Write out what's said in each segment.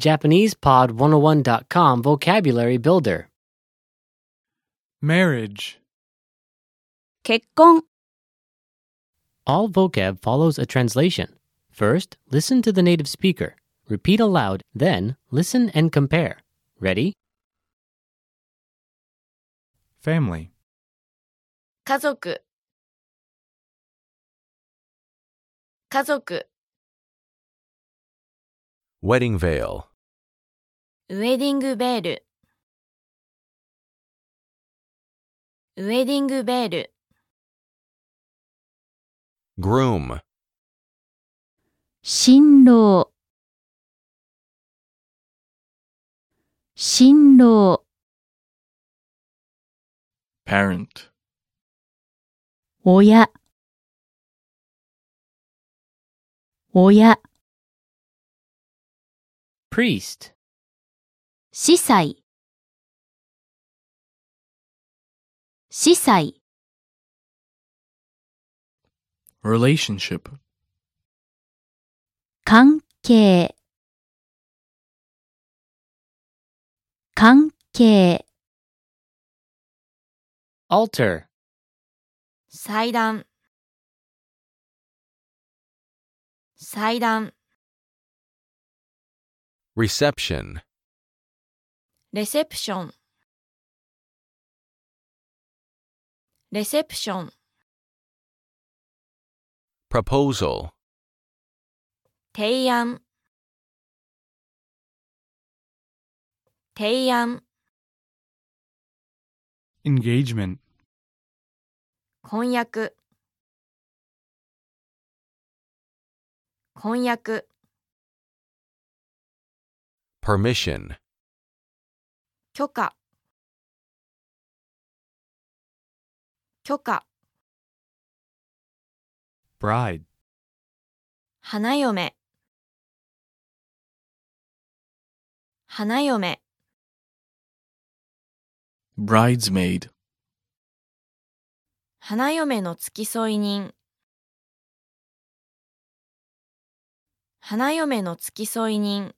JapanesePod101.com Vocabulary Builder. Marriage. 結婚 All vocab follows a translation. First, listen to the native speaker. Repeat aloud, then listen and compare. Ready? Family. 家族家族 Wedding veil. ウェディングベールウェディングベール Groom. 新郎新郎 Parent. 親親 Priest. 司祭司祭 Relationship. 関係関係 Altar. 祭壇祭壇 Reception. レセプションレセプション Proposal. 提案提案 Engagement. 婚約婚約 Permission. 許可許可 Bride. 花嫁花嫁 Bridesmaid. 花嫁の付き添い人花嫁の付き添い人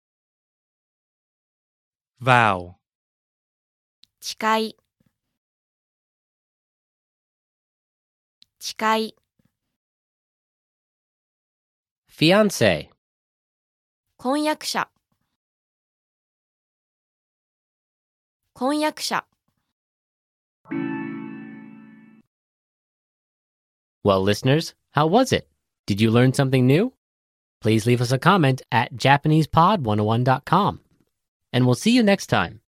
Vow. 誓い誓い Fiancé. 婚約者婚約者 Well, listeners, how was it? Did you learn something new? Please leave us a comment at JapanesePod101.com. And we'll see you next time.